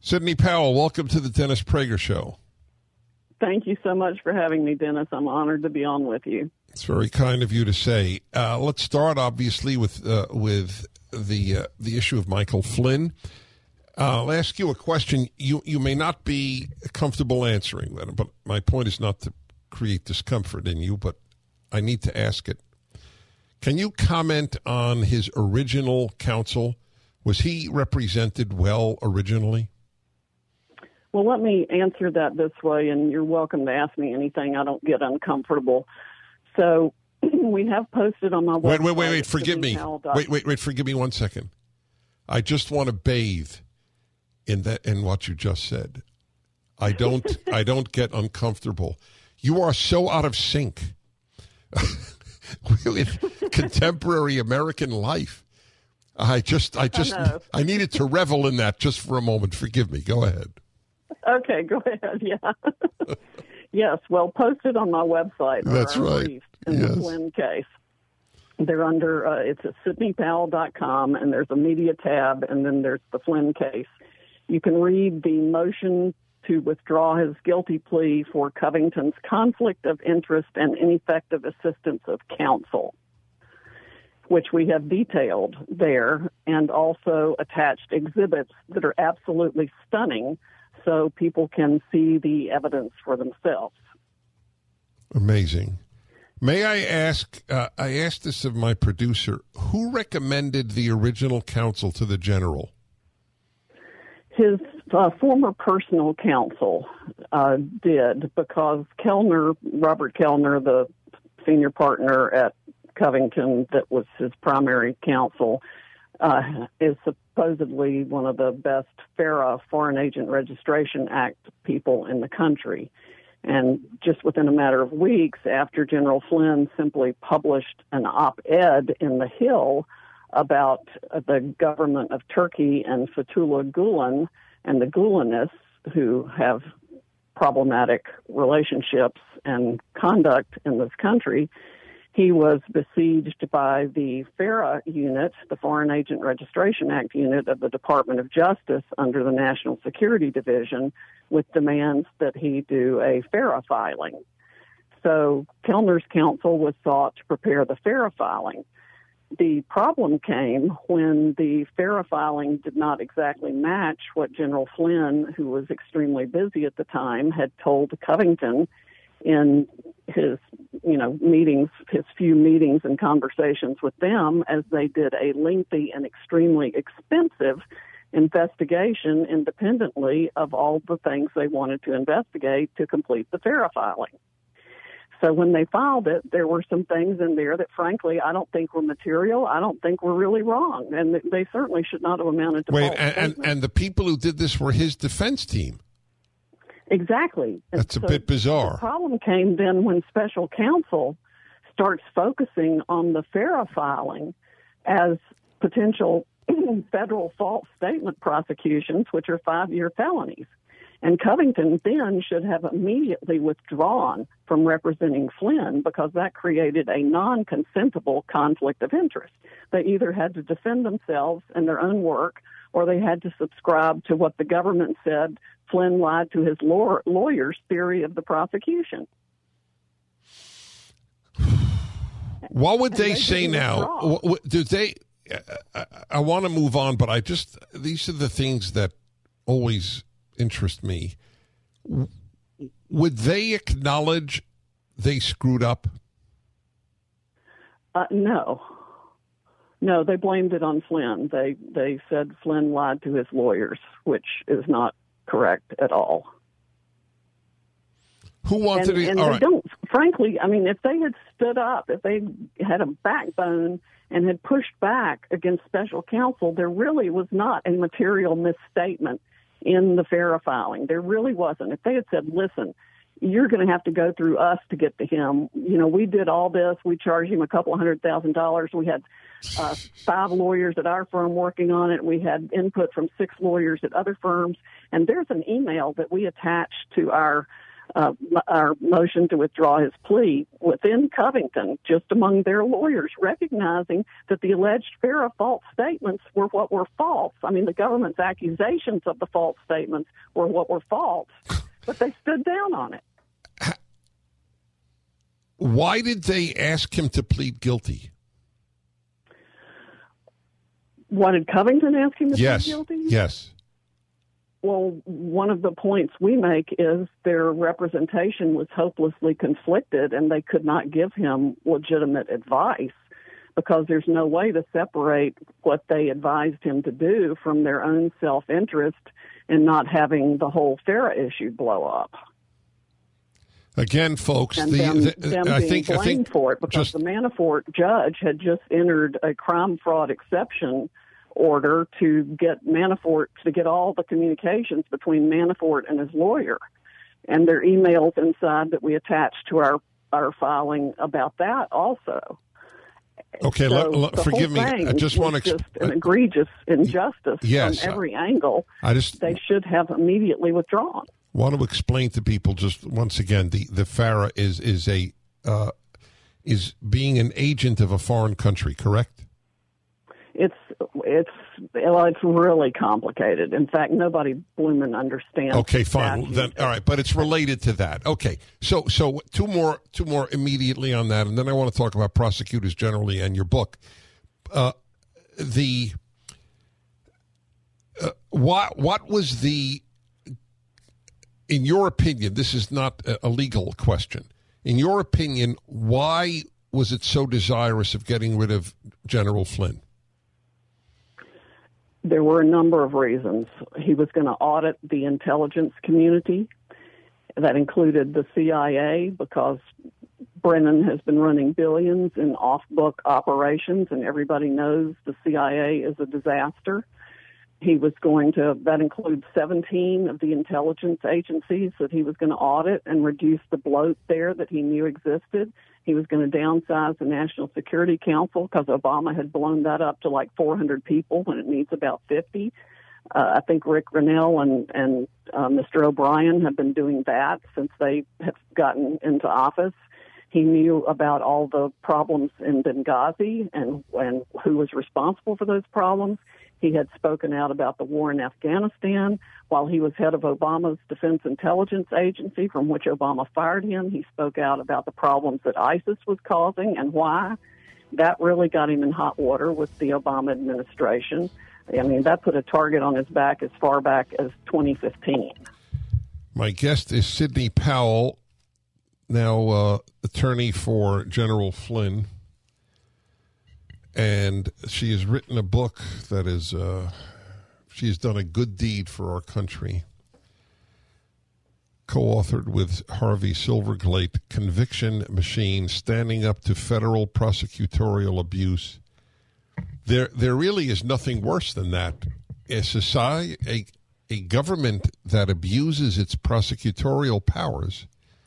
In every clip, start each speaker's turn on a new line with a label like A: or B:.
A: Sidney Powell, welcome to the Dennis Prager Show.
B: Thank you so much for having me, Dennis. I'm honored to be on with you.
A: It's very kind of you to say. Let's start, obviously, with the issue of Michael Flynn. I'll ask you a question. You may not be comfortable answering that, but my point is not to create discomfort in you, but I need to ask it. Can you comment on his original counsel? Was he represented well originally?
B: Well, let me answer that this way, and you're welcome to ask me anything. I don't get uncomfortable. So we have posted on my website.
A: Wait, forgive me. Wait, forgive me 1 second. I just want to bathe in what you just said. I don't get uncomfortable. You are so out of sync with contemporary American life. I needed to revel in that just for a moment. Forgive me. Go ahead.
B: Okay, go ahead. Yeah. Yes, well, posted on my website.
A: That's right.
B: In the Flynn case. They're under, it's at SidneyPowell.com, and there's a media tab, and then there's the Flynn case. You can read the motion to withdraw his guilty plea for Covington's conflict of interest and ineffective assistance of counsel, which we have detailed there, and also attached exhibits that are absolutely stunning so people can see the evidence for themselves.
A: Amazing. May I ask, I asked this of my producer, who recommended the original counsel to the general?
B: His former personal counsel did, because Robert Kellner, the senior partner at Covington that was his primary counsel, is supposedly one of the best FARA, Foreign Agent Registration Act people in the country. And just within a matter of weeks after General Flynn simply published an op-ed in The Hill about the government of Turkey and Fethullah Gulen and the Gulenists, who have problematic relationships and conduct in this country, he was besieged by the FARA unit, the Foreign Agent Registration Act unit of the Department of Justice under the National Security Division, with demands that he do a FARA filing. So Kellner's counsel was sought to prepare the FARA filing. The problem came when the FARA filing did not exactly match what General Flynn, who was extremely busy at the time, had told Covington in his meetings, his few meetings and conversations with them, as they did a lengthy and extremely expensive investigation independently of all the things they wanted to investigate to complete the FARA filing. So when they filed it, there were some things in there that, frankly, I don't think were material. I don't think were really wrong, and they certainly should not have amounted to false statements.
A: And the people who did this were his defense team.
B: Exactly.
A: That's a bit bizarre.
B: The problem came then when special counsel starts focusing on the FARA filing as potential federal false statement prosecutions, which are 5-year felonies. And Covington then should have immediately withdrawn from representing Flynn, because that created a non-consentable conflict of interest. They either had to defend themselves and their own work, or they had to subscribe to what the government said Flynn lied to his lawyer's theory of the prosecution.
A: What would they say now? Do they? I want to move on, but these are the things that always interest me. Would they acknowledge they screwed up?
B: No, they blamed it on Flynn. They said Flynn lied to his lawyers, which is not correct at all.
A: Who wanted it?
B: And
A: all
B: they
A: right.
B: don't, frankly, I mean, if they had stood up, if they had a backbone and had pushed back against special counsel, there really was not a material misstatement in the FARA filing. There really wasn't. If they had said, listen, you're going to have to go through us to get to him. We did all this. We charged him $200,000. We had 5 lawyers at our firm working on it. We had input from 6 lawyers at other firms. And there's an email that we attached to our our motion to withdraw his plea within Covington, just among their lawyers, recognizing that the alleged FARA false statements were what were false. I mean, the government's accusations of the false statements were what were false, but they stood down on it.
A: Why did they ask him to plead guilty?
B: Why did Covington ask him to plead guilty?
A: Yes.
B: Well, one of the points we make is their representation was hopelessly conflicted and they could not give him legitimate advice because there's no way to separate what they advised him to do from their own self-interest in not having the whole FARA issue blow up.
A: Again, folks,
B: and them being blamed for it because the Manafort judge had just entered a crime fraud exception order to get Manafort to get all the communications between Manafort and his lawyer, and their emails inside that we attached to our filing about that also.
A: Okay,
B: so
A: forgive me. I just want to
B: just an egregious injustice from every angle. They should have immediately withdrawn.
A: Want to explain to people just once again the FARA is being an agent of a foreign country, correct?
B: It's really complicated. In fact, nobody blooming understands.
A: Okay, fine. Then, all right, but it's related to that. Okay, so two more immediately on that, and then I want to talk about prosecutors generally and your book. What was the, in your opinion, this is not a legal question. In your opinion, why was it so desirous of getting rid of General Flynn?
B: There were a number of reasons. He was going to audit the intelligence community. That included the CIA because Brennan has been running billions in off-book operations, and everybody knows the CIA is a disaster. That includes 17 of the intelligence agencies that he was going to audit and reduce the bloat there that he knew existed. He was going to downsize the National Security Council because Obama had blown that up to like 400 people when it needs about 50. I think Rick Grenell and Mr. O'Brien have been doing that since they have gotten into office. He knew about all the problems in Benghazi and who was responsible for those problems. He had spoken out about the war in Afghanistan while he was head of Obama's Defense Intelligence Agency, from which Obama fired him. He spoke out about the problems that ISIS was causing and why. That really got him in hot water with the Obama administration. I mean, that put a target on his back as far back as 2015.
A: My guest is Sidney Powell, now attorney for General Flynn. And she has written a book that is, she's done a good deed for our country. Co-authored with Harvey Silverglate, Conviction Machine, Standing Up to Federal Prosecutorial Abuse. There really is nothing worse than that. A society, a government that abuses its prosecutorial powers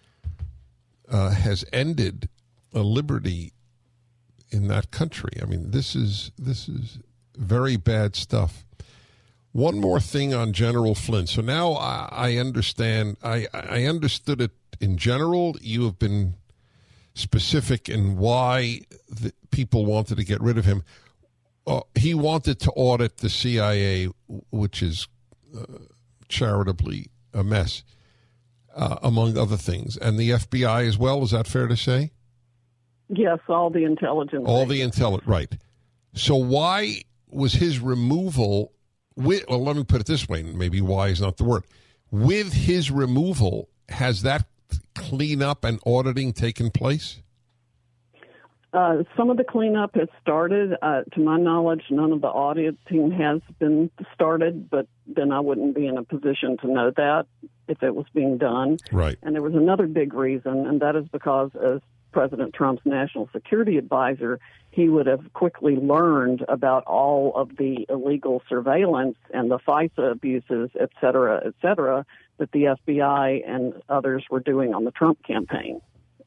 A: has ended a liberty in that country. I mean, this is very bad stuff. One more thing on General Flynn. So now I understand. I understood it in general. You have been specific in why the people wanted to get rid of him. He wanted to audit the CIA, which is charitably a mess, among other things, and the FBI as well. Is that fair to say?
B: Yes, all the intelligence.
A: Right. So why was his removal, well, let me put it this way, maybe why is not the word. With his removal, has that cleanup and auditing taken place?
B: Some of the cleanup has started. To my knowledge, none of the auditing has been started, but then I wouldn't be in a position to know that if it was being done.
A: Right.
B: And there was another big reason, and that is because as President Trump's national security advisor, he would have quickly learned about all of the illegal surveillance and the FISA abuses, et cetera, that the FBI and others were doing on the Trump campaign.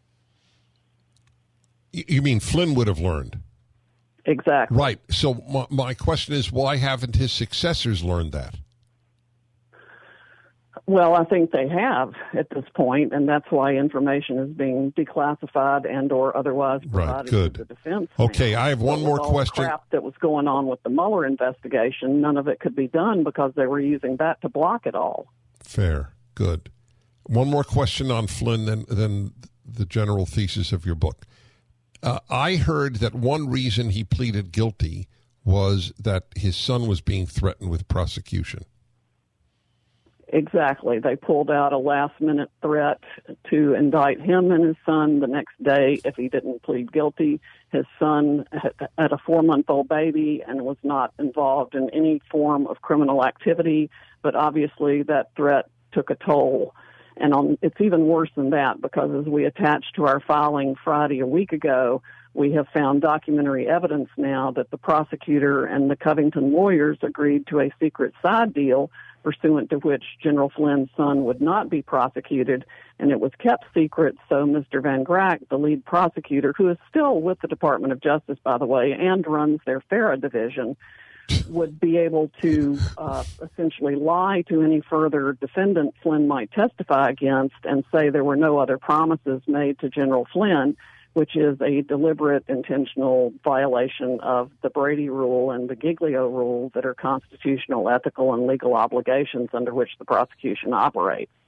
A: You mean Flynn would have learned?
B: Exactly.
A: Right. So my question is, why haven't his successors learned that?
B: Well, I think they have at this point, and that's why information is being declassified and or otherwise provided to the defense.
A: Okay, I have one more question.
B: All the crap that was going on with the Mueller investigation, none of it could be done because they were using that to block it all.
A: Fair. Good. One more question on Flynn, then the general thesis of your book. I heard that one reason he pleaded guilty was that his son was being threatened with prosecution.
B: Exactly. They pulled out a last-minute threat to indict him and his son the next day if he didn't plead guilty. His son had a 4-month-old baby and was not involved in any form of criminal activity, but obviously that threat took a toll. And it's even worse than that because as we attached to our filing Friday a week ago, we have found documentary evidence now that the prosecutor and the Covington lawyers agreed to a secret side deal pursuant to which General Flynn's son would not be prosecuted, and it was kept secret so Mr. Van Grack, the lead prosecutor, who is still with the Department of Justice, by the way, and runs their FARA division, would be able to essentially lie to any further defendant Flynn might testify against and say there were no other promises made to General Flynn, which is a deliberate, intentional violation of the Brady rule and the Giglio rule that are constitutional, ethical, and legal obligations under which the prosecution operates.